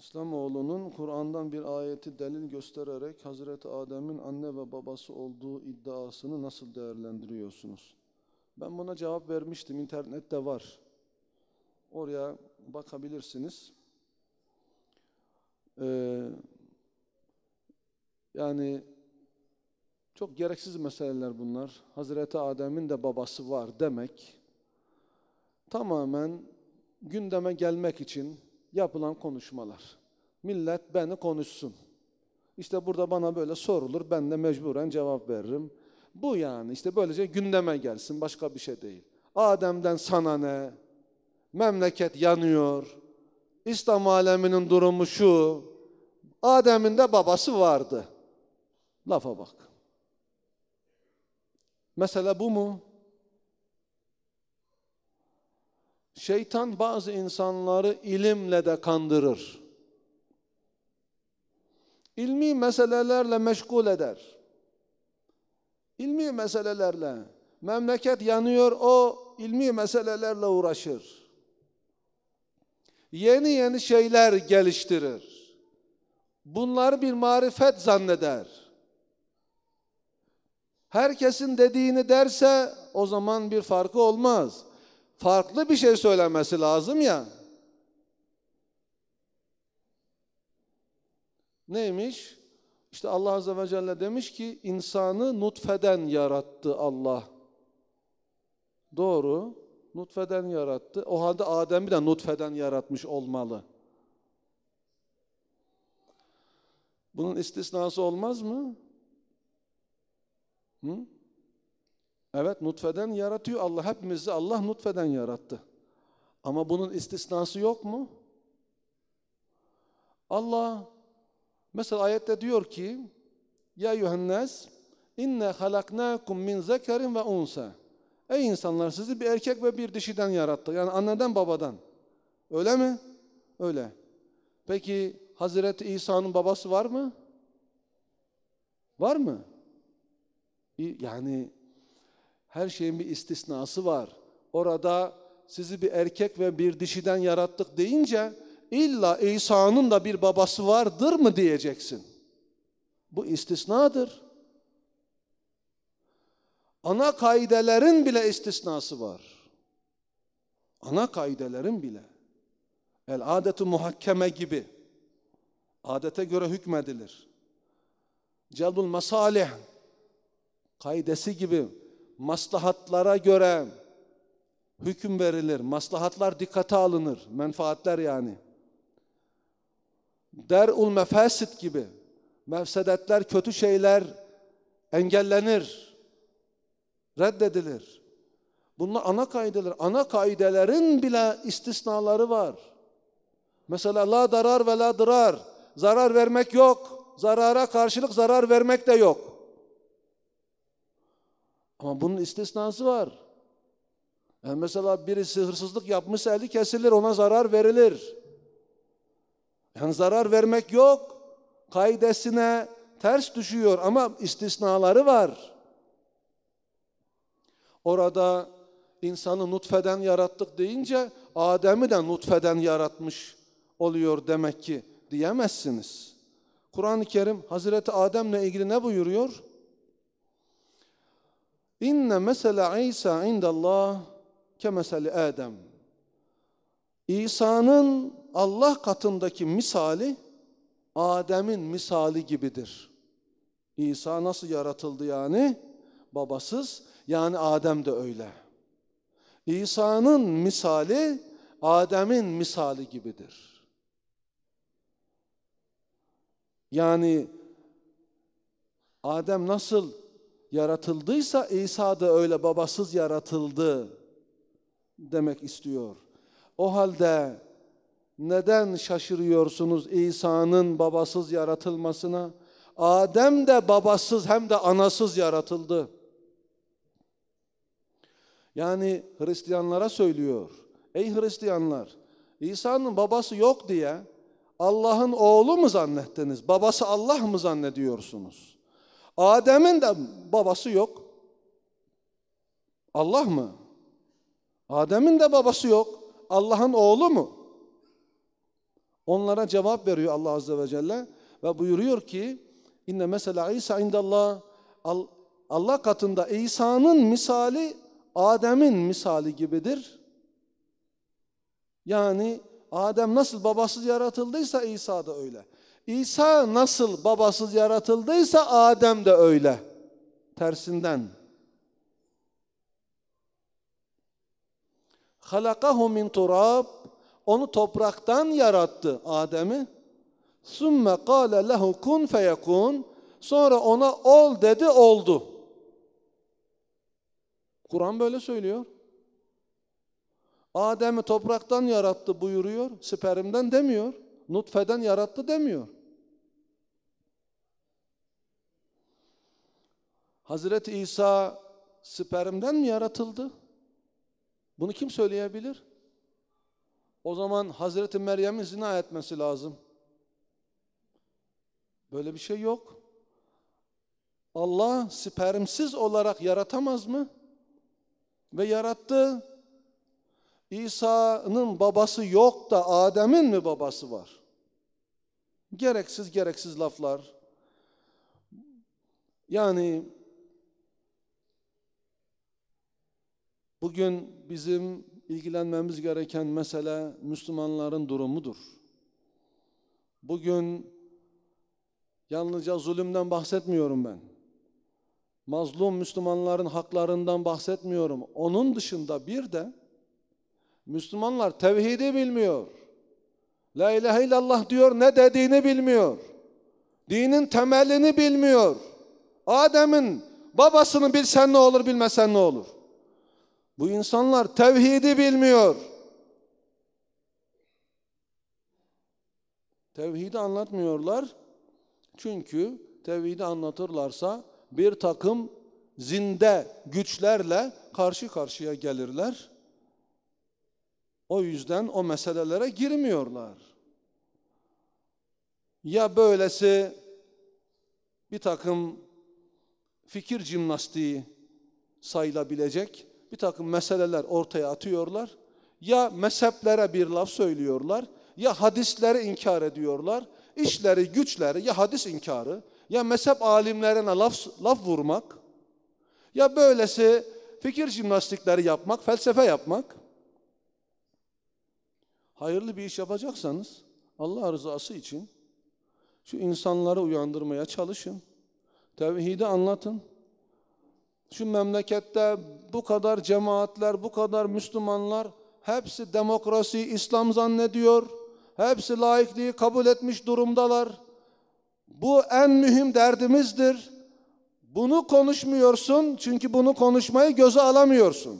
İslamoğlu'nun Kur'an'dan bir ayeti delil göstererek Hazreti Adem'in anne ve babası olduğu iddiasını nasıl değerlendiriyorsunuz? Ben buna cevap vermiştim. İnternette var. Oraya bakabilirsiniz. Yani çok gereksiz meseleler bunlar. Hazreti Adem'in de babası var demek tamamen gündeme gelmek için yapılan konuşmalar. Millet beni konuşsun. İşte burada bana böyle sorulur, ben de mecburen cevap veririm. Bu yani işte böylece gündeme gelsin, başka bir şey değil. Adem'den sana ne? Memleket yanıyor. İslam aleminin durumu şu. Adem'in de babası vardı. Lafa bak. Mesele bu mu? Şeytan bazı insanları ilimle de kandırır. İlmi meselelerle meşgul eder. İlmi meselelerle. Memleket yanıyor, o ilmi meselelerle uğraşır. Yeni yeni şeyler geliştirir. Bunları bir marifet zanneder. Herkesin dediğini derse o zaman bir farkı olmaz. Farklı bir şey söylemesi lazım ya. Neymiş? İşte Allah Azze ve Celle demiş ki insanı nutfeden yarattı Allah. Doğru. Nutfeden yarattı. O halde Adem'i de nutfeden yaratmış olmalı. Bunun istisnası olmaz mı? Hı? Evet, nutfeden yaratıyor Allah. Hepimizi Allah nutfeden yarattı. Ama bunun istisnası yok mu? Allah mesela ayette diyor ki ya eyyühennas inne halaknakum min zekerin ve unsa. Ey insanlar, sizi bir erkek ve bir dişiden yarattık. Yani anneden babadan. Öyle mi? Öyle. Peki Hazreti İsa'nın babası var mı? Var mı? Yani her şeyin bir istisnası var. Orada sizi bir erkek ve bir dişiden yarattık deyince illa İsa'nın da bir babası vardır mı diyeceksin. Bu istisnadır. Ana kaidelerin bile istisnası var. Ana kaidelerin bile. El adetu muhakkeme gibi. Adete göre hükmedilir. Celbul masalih kaidesi gibi maslahatlara göre hüküm verilir. Maslahatlar dikkate alınır. Menfaatler yani. Der'ul mefasit gibi. Mefsedetler, kötü şeyler engellenir. Reddedilir. Bunlar ana kaideler. Ana kaidelerin bile istisnaları var. Mesela la darar ve la dırar. Zarar vermek yok. Zarara karşılık zarar vermek de yok. Ama bunun istisnası var. Yani mesela birisi hırsızlık yapmışsa eli kesilir, ona zarar verilir. Yani zarar vermek yok. Kaidesine ters düşüyor ama istisnaları var. Orada insanı nutfeden yarattık deyince Adem'i de nutfeden yaratmış oluyor demek ki diyemezsiniz. Kur'an-ı Kerim Hazreti Adem'le ilgili ne buyuruyor? İnne mesele İsa indallah kemeseli Adem. İsa'nın Allah katındaki misali Adem'in misali gibidir. İsa nasıl yaratıldı yani? Babasız. Yani Adem de öyle. İsa'nın misali Adem'in misali gibidir. Yani Adem nasıl yaratıldıysa İsa da öyle babasız yaratıldı demek istiyor. O halde neden şaşırıyorsunuz İsa'nın babasız yaratılmasına? Adem de babasız hem de anasız yaratıldı. Yani Hristiyanlara söylüyor. Ey Hristiyanlar, İsa'nın babası yok diye Allah'ın oğlu mu zannettiniz? Babası Allah mı zannediyorsunuz? Adem'in de babası yok. Allah mı? Adem'in de babası yok. Allah'ın oğlu mu? Onlara cevap veriyor Allah Azze ve Celle ve buyuruyor ki inne mesela İsa indallah, Allah katında İsa'nın misali Adem'in misali gibidir. Yani Adem nasıl babasız yaratıldıysa İsa da öyle. İsa nasıl babasız yaratıldıysa Adem de öyle. Tersinden. Halakahu min turab, onu topraktan yarattı Adem'i. Sümme kâle lehu kun feyekun, sonra ona ol dedi, oldu. Kur'an böyle söylüyor. Adem'i topraktan yarattı buyuruyor, spermden demiyor. Nutfeden yarattı demiyor. Hazreti İsa spermden mi yaratıldı? Bunu kim söyleyebilir? O zaman Hazreti Meryem'in zina etmesi lazım. Böyle bir şey yok. Allah spermsiz olarak yaratamaz mı? Ve yarattı. İsa'nın babası yok da Adem'in mi babası var? Gereksiz laflar. Yani bugün bizim ilgilenmemiz gereken mesele Müslümanların durumudur. Bugün yalnızca zulümden bahsetmiyorum ben. Mazlum Müslümanların haklarından bahsetmiyorum. Onun dışında bir de Müslümanlar tevhidi bilmiyor. La ilahe illallah diyor, ne dediğini bilmiyor. Dinin temelini bilmiyor. Adem'in babasını bilsen ne olur, bilmesen ne olur? Bu insanlar tevhidi bilmiyor. Tevhidi anlatmıyorlar. Çünkü tevhidi anlatırlarsa bir takım zinde güçlerle karşı karşıya gelirler. O yüzden o meselelere girmiyorlar. Ya böylesi bir takım fikir jimnastiği sayılabilecek bir takım meseleler ortaya atıyorlar. Ya mezheplere bir laf söylüyorlar, ya hadisleri inkar ediyorlar. İşleri, güçleri ya hadis inkarı, ya mezhep alimlerine laf vurmak, ya böylesi fikir jimnastikleri yapmak, felsefe yapmak. Hayırlı bir iş yapacaksanız Allah rızası için şu insanları uyandırmaya çalışın. Tevhidi anlatın. Şu memlekette bu kadar cemaatler, bu kadar Müslümanlar hepsi demokrasi, İslam zannediyor. Hepsi laikliği kabul etmiş durumdalar. Bu en mühim derdimizdir. Bunu konuşmuyorsun çünkü bunu konuşmayı göze alamıyorsun.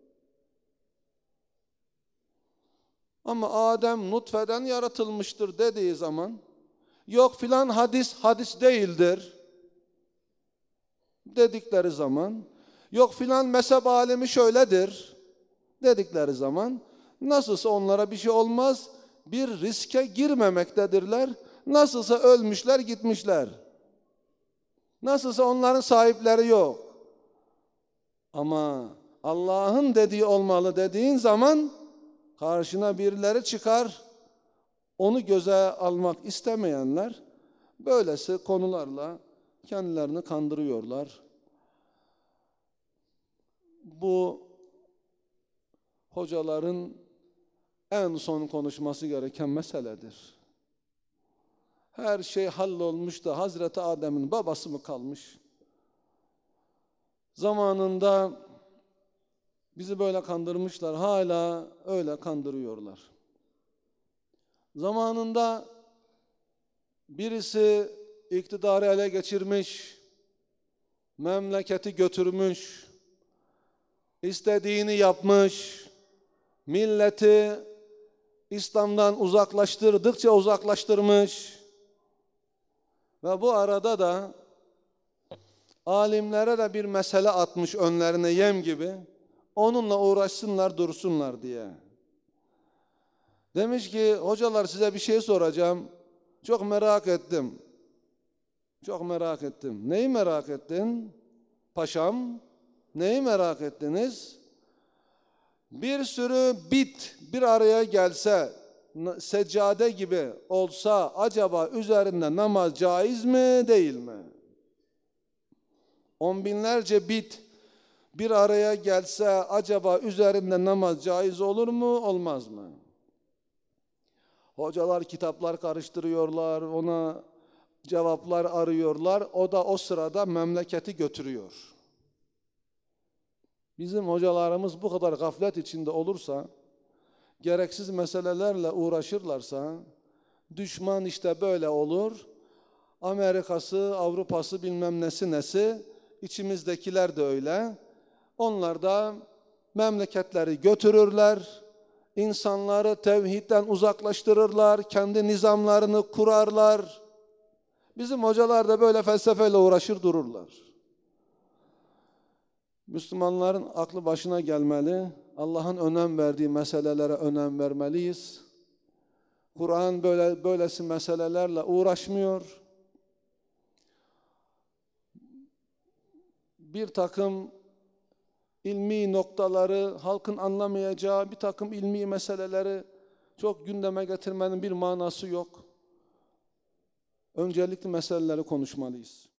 Ama Adem nutfeden yaratılmıştır dediği zaman, yok filan hadis değildir dedikleri zaman, yok filan mezhep alemi şöyledir dedikleri zaman, nasılsa onlara bir şey olmaz, bir riske girmemektedirler. Nasılsa ölmüşler gitmişler. Nasılsa onların sahipleri yok. Ama Allah'ın dediği olmalı dediğin zaman karşına birileri çıkar. Onu göze almak istemeyenler böylesi konularla kendilerini kandırıyorlar. Bu hocaların en son konuşması gereken meseledir. Her şey hallolmuş da Hazreti Adem'in babası mı kalmış? Zamanında bizi böyle kandırmışlar, hala öyle kandırıyorlar. Zamanında birisi iktidarı ele geçirmiş, memleketi götürmüş, istediğini yapmış, milleti İslam'dan uzaklaştırdıkça uzaklaştırmış ve bu arada da alimlere de bir mesele atmış önlerine yem gibi, onunla uğraşsınlar dursunlar diye. Demiş ki hocalar size bir şey soracağım, çok merak ettim. Çok merak ettim. Neyi merak ettin? Paşam, neyi merak ettiniz? Bir sürü bit bir araya gelse, seccade gibi olsa acaba üzerinde namaz caiz mi değil mi? On binlerce bit bir araya gelse acaba üzerinde namaz caiz olur mu olmaz mı? Hocalar kitaplar karıştırıyorlar, ona cevaplar arıyorlar. O da o sırada memleketi götürüyor. Bizim hocalarımız bu kadar gaflet içinde olursa, gereksiz meselelerle uğraşırlarsa, düşman işte böyle olur. Amerika'sı, Avrupa'sı bilmem nesi, içimizdekiler de öyle. Onlar da memleketleri götürürler, insanları tevhidden uzaklaştırırlar, kendi nizamlarını kurarlar. Bizim hocalar da böyle felsefeyle uğraşır dururlar. Müslümanların aklı başına gelmeli, Allah'ın önem verdiği meselelere önem vermeliyiz. Kur'an böylesi meselelerle uğraşmıyor. Bir takım ilmi noktaları, halkın anlamayacağı bir takım ilmi meseleleri çok gündeme getirmenin bir manası yok. Öncelikli meseleleri konuşmalıyız.